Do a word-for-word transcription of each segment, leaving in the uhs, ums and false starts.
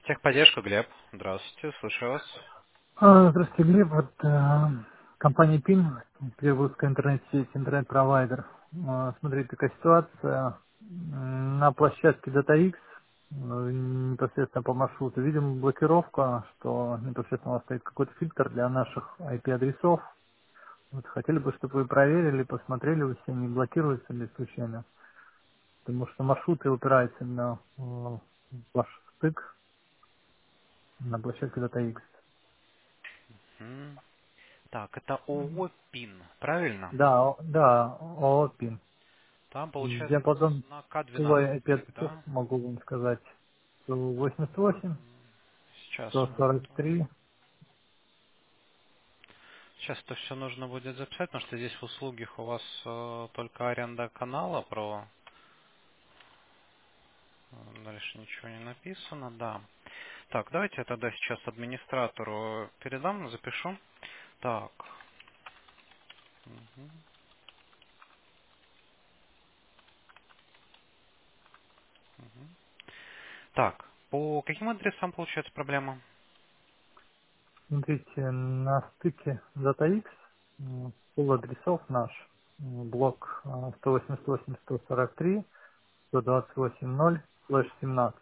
Техподдержка, Глеб. Здравствуйте, слушаю вас. А, Здравствуйте, Глеб. Вот, э, компания ПИН, Петербургская интернет-сеть, интернет-провайдер. Э, Смотрите, такая ситуация. М, На площадке DataX, э, непосредственно по маршруту, видим блокировка, что непосредственно у вас стоит какой-то фильтр для наших ай пи-адресов. Вот хотели бы, чтобы вы проверили, посмотрели, вы все не блокируются ли случайно. Потому что маршруты упираются на э, ваш стык на площадке DataX. М. Так, это ООО ПИН, правильно? Да, о- да, ООО ПИН. Там, получается, у нас Диапазон на К пулы двенадцать стоит, операторов да? могу вам сказать. сто восемьдесят восемь, Сейчас, сто сорок минуту. три. Сейчас это все нужно будет записать, потому что здесь в услугах у вас э, только аренда канала про... э, Дальше ничего не написано, да. Так, давайте я тогда сейчас администратору передам, запишу. Так. Мгм, мгм. Так, по каким адресам получается проблема? Смотрите, на стыке DataX м, пул адресов наш. м, Блок а, сто восемьдесят восемь, сто сорок три, сто двадцать восемь ноль, слэш семнадцать.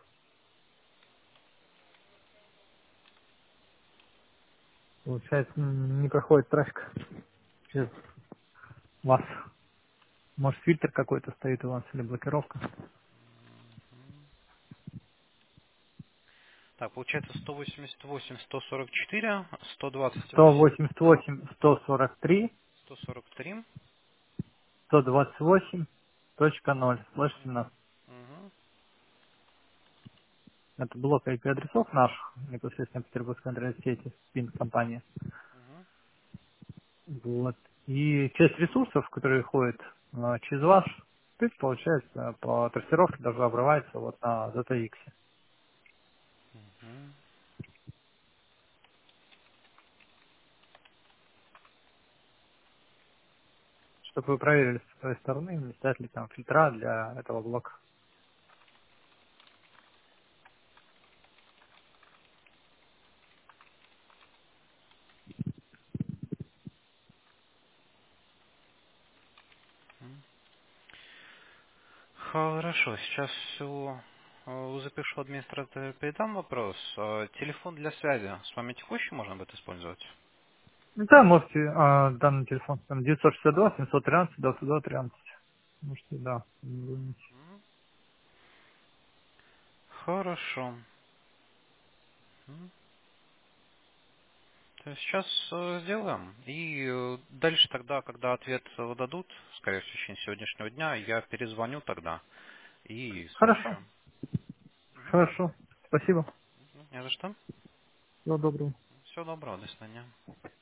Получается, м, не проходит трафик через вас. Может, фильтр какой-то стоит у вас или блокировка? Так, получается сто восемьдесят восемь, сто сорок четыре, сто двадцать сто восемь, восемьдесят восемь, сто сорок три, сто сорок три. сто двадцать восемь точка ноль, слэш семнадцать. Мгм, Это блок ай пи-адресов наших, непосредственно Петербургской интернет-сети, пин компания. мгм, Вот. И часть ресурсов, которые ходят а, через ваш стык, получается, по трассировке должна обрываться вот на DataX. мгм. Чтобы вы проверили с своей стороны, не стоят ли там фильтра для этого блока. Хорошо, сейчас все запишу администратора, передам вопрос. Э, Телефон для связи с вами текущий можно будет использовать? Ну да, можете а, данный телефон, там девятьсот шестьдесят два, семьсот тринадцать, двадцать два тринадцать. Можете, да. звонить. Мгм. Хорошо. Мгм. То есть сейчас э, сделаем. И э, дальше тогда, когда ответ выдадут, скорее всего, в течение сегодняшнего дня, я перезвоню тогда и Хорошо, сообщу. Мгм. хорошо. Спасибо. Ну, не за что. Всего доброго. Всего доброго, до свидания.